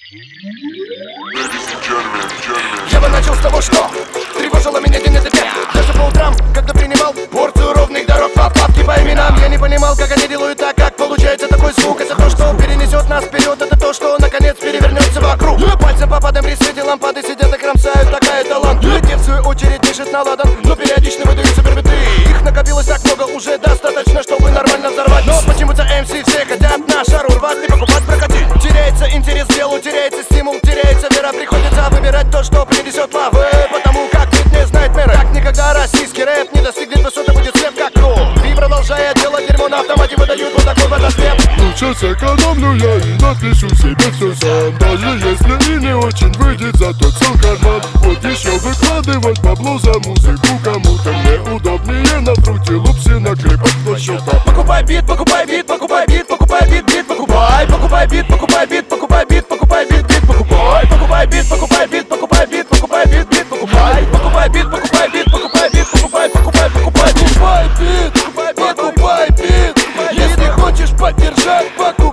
Я бы начал с того, что тревожило меня день ото дня. Даже по утрам, когда принимал порцию ровных дорог по папке по именам. Я не понимал, как они делают так, как получается такой звук. Это то, что перенесет нас вперед, это то, что наконец перевернется вокруг. Пальцем по падам при свете лампады сидят и кромсают, такая талант. Те в свою очередь пишет на ладан, но периодично выдают супербиты. Их накопилось так много, уже достаточно, чтобы нормально взорвать. Но почему-то MC все хотят на шару рвать и покупать прокатить. Теряется интерес к делу, теряется стимул, теряется вера. Приходится выбирать то, что принесет славы, потому как ведь не знает меры. Как никогда российский рэп не достигнет высоты, будет слеп как кровь. И продолжая делать дерьмо на автомате, выдают вот такой водослеп. Лучше сэкономлю я и напишу себе все сам. Даже если и не очень выйдет, зато цел карман. Вот еще выкладывать бабло за музыку кому-то мне удобнее на фрукте лупси накрепать на счета. Покупай бит, покупай бит, покупай бит, покупай бит, бит, покупай. Покупай бит, покупай бит, покупай бит, покупай бит, бит, покупай. Покупай бит, покупай бит, покупай бит, покупай бит, бит, покупай. Покупай бит, покупай бит, покупай бит, покупай, покупай, покупай, покупай бит, покупай бит. Если хочешь поддержать, покупай.